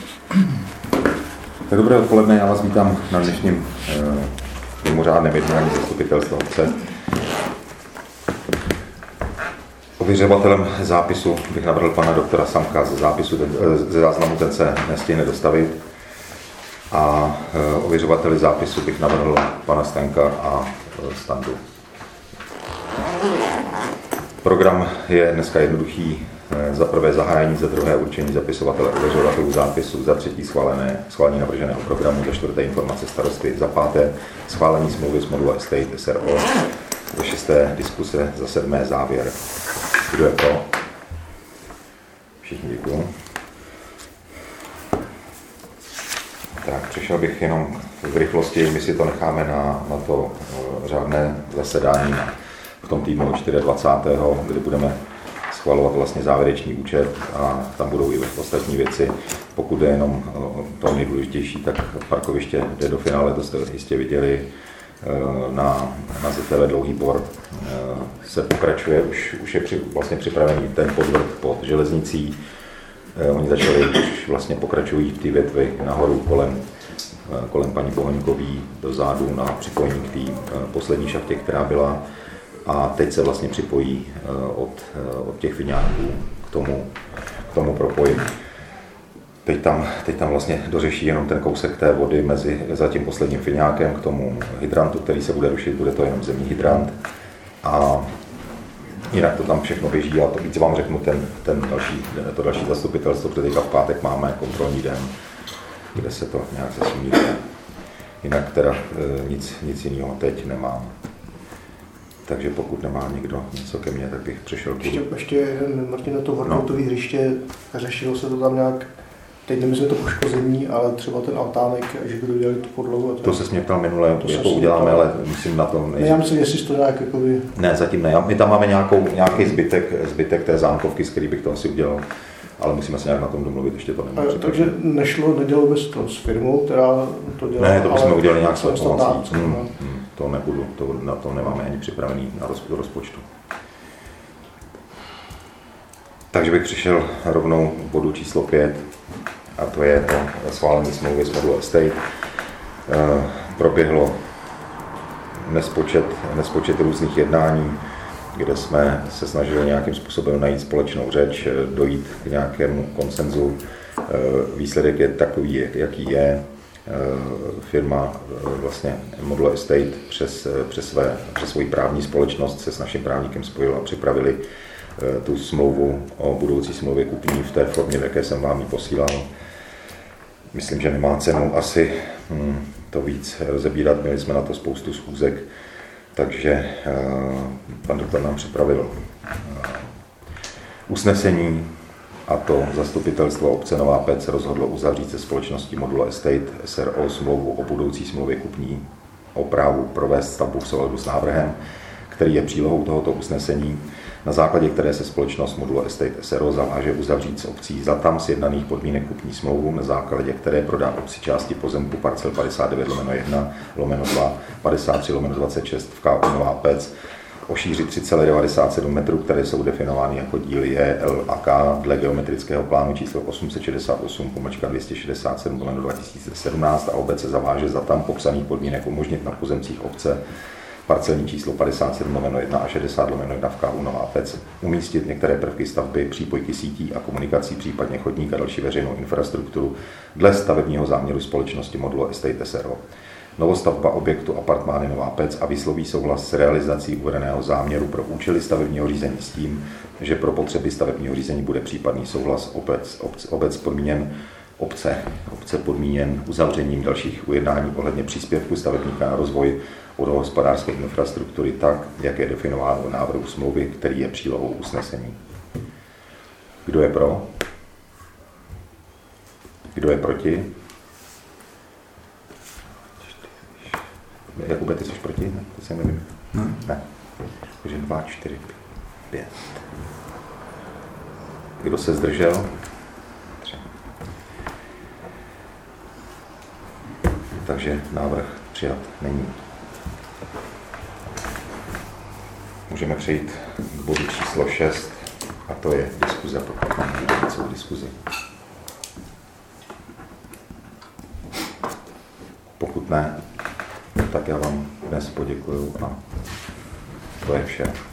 Tak dobré odpoledne, já vás vítám na dnešním mimořádném jednání zastupitelstva obce. Ověřovatelem zápisu bych navrhl pana doktora Samka ze záznamu, ten se nestihne dostavit. A ověřovateli zápisu bych navrhl pana Stanka a Standu. Program je dneska jednoduchý. Za prvé zahájení, za druhé určení zapisovatele ověřovatelů zápisu, za třetí schválení navrženého programu, za čtvrté informace starosty, za páté schválení smlouvy s Modula Estate SRO, za šesté diskuse, za sedmé závěr. Kdo je pro? Všichni děkuju. Tak, přišel bych jenom v rychlosti, my si to necháme na to řádné zasedání v tom týdnu 24. kdy budeme schvalovat vlastně závěrečný účet a tam budou i ostatní věci. Pokud je jenom to nejdůležitější, tak parkoviště jde do finále, to jste jistě viděli na ZTV Dlouhý Bor. Se pokračuje, už je vlastně připravený ten podvrh pod železnicí. Oni začali, už vlastně pokračují ty větvy nahoru kolem paní Bohoňkový do zádu na připojení k té poslední šachtě, která byla. A teď se vlastně připojí od těch Fiňáků k tomu propojení. Teď tam vlastně dořeší jenom ten kousek té vody za tím posledním Fiňákem k tomu hydrantu, který se bude rušit, bude to jenom zemní hydrant. A jinak to tam všechno běží a to víc vám řeknu to další zastupitelstvo, protože teďka v pátek máme kontrolní den, kde se to nějak zasumí. Jinak teda nic jiného teď nemám. Takže pokud nemá někdo něco ke mně, tak bych přešel k Ještě jeden, Martin, to workoutový hřiště, řešilo se to tam nějak, teď nemyslím to poškození, ale třeba ten altánek, že by dodělali tu podlahu. To se mě ptal minule, to uděláme, ale myslím na tom... Já myslím, jestli to nějak jakoby... Ne, zatím ne. My tam máme nějaký zbytek té zámkovky, z který bych to asi udělal. Ale musíme se nějak na tom domluvit, ještě to nemůžu. Takže nedělalo bys to s firmou, která to dělá? Ne, to bychom udělali nějak své pomocí. To nebudu, na to nemáme ani připravený na rozpočtu. Takže bych přišel rovnou k bodu číslo 5, a to je to schválení smlouvy s Modula Estate. Proběhlo nespočet různých jednání, kde jsme se snažili nějakým způsobem najít společnou řeč, dojít k nějakému konsenzu. Výsledek je takový, jaký je. Firma vlastně Modula Estate přes svoji právní společnost se s naším právníkem spojila a připravili tu smlouvu o budoucí smlouvě kupní v té formě, v jaké jsem vám ji posílal. Myslím, že nemá cenu asi to víc rozebírat, měli jsme na to spoustu schůzek, takže pan doktor nám připravil usnesení, a to zastupitelstvo obce Nová Pec rozhodlo uzavřít se společností Modula Estate SRO smlouvu o budoucí smlouvě kupní o právu provést stavbu v souladu s návrhem, který je přílohou tohoto usnesení, na základě které se společnost Modula Estate SRO zaváže uzavřít s obcí Zlatam sjednaných podmínek kupní smlouvu, na základě které prodá obci části pozemku parcel 59/1/2, 53/26 v KU Nová Pec o šíři 3,97 metrů, které jsou definovány jako díly J, L a K dle geometrického plánu číslo 868/267/2017 a obec se zaváže Zlatam popsaných podmínek umožnit na pozemcích obce parcelní číslo 57/1 a 60/1 v KU Nová Pec umístit některé prvky stavby, přípojky sítí a komunikací, případně chodník a další veřejnou infrastrukturu dle stavebního záměru společnosti Modula Estate SRO. Novostavba objektu apartmány Nová Pec a vysloví souhlas s realizací uvedeného záměru pro účely stavebního řízení s tím, že pro potřeby stavebního řízení bude případný souhlas obce podmíněn uzavřením dalších ujednání ohledně příspěvku stavebníka na rozvoj vodohospodářské infrastruktury tak, jak je definováno v návrhu smlouvy, který je přílohou usnesení. Kdo je pro? Kdo je proti? Jakube, ty jsi proti? Ne, to se nevím. Ne. Takže 2, 4, 5. Kdo se zdržel? 3. Takže návrh přijat není. Můžeme přejít k bodu číslo 6, a to je diskuze, pokud máme celou diskuzi. Pokud ne, tak já vám dnes poděkuju a to je vše.